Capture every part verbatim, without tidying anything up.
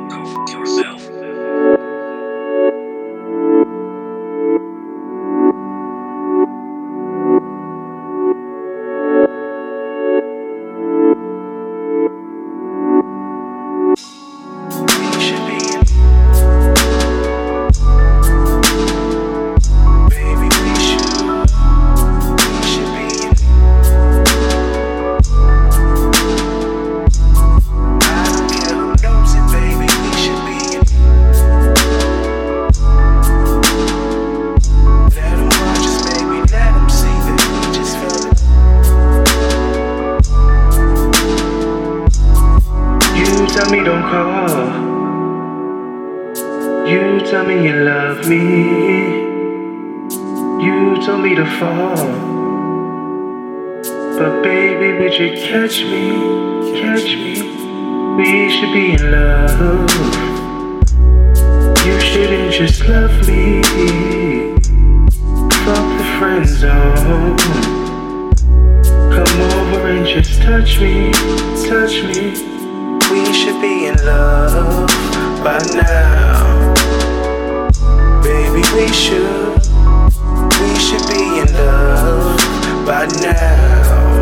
yourself. Tell me don't call. You tell me you love me. You told me to fall. But baby, would you catch me, catch me? We should be in love. You shouldn't just love me. Fuck the friend zone. Come over and just touch me, touch me. We should be in love by now. Baby, we should. We should be in love by now.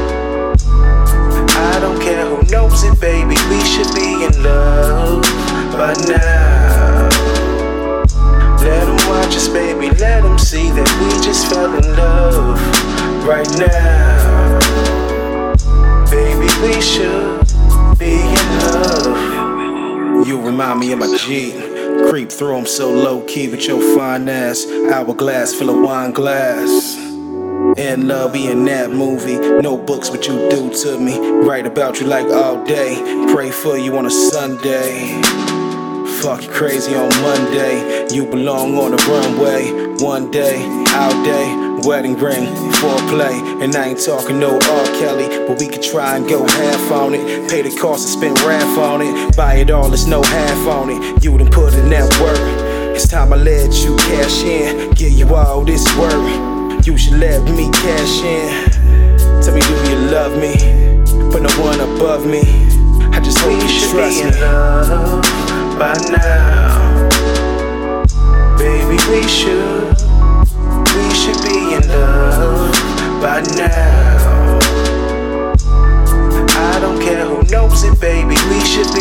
I don't care who knows it, baby. We should be in love by now. Let them watch us, baby. Let them see that we just fell in love right now. Baby, we should be in love. You remind me of my G. Creep through 'em so low key with your fine ass. Hourglass full of wine glass. In love, be in that movie. No books, what you do to me. Write about you like all day. Pray for you on a Sunday. Fuck you crazy on Monday. You belong on the runway. One day, all day. Wedding ring, foreplay, and I ain't talking no R. Kelly, but we could try and go half on it. Pay the cost and spend half on it. Buy it all, there's no half on it. You done put in that work. It's time I let you cash in. Give you all this work. You should let me cash in. Tell me, do you love me? Put no one above me. I just hope you trust me. We should be in love by now. Baby, we should. We should be in love by now. I don't care who knows it, baby. We should be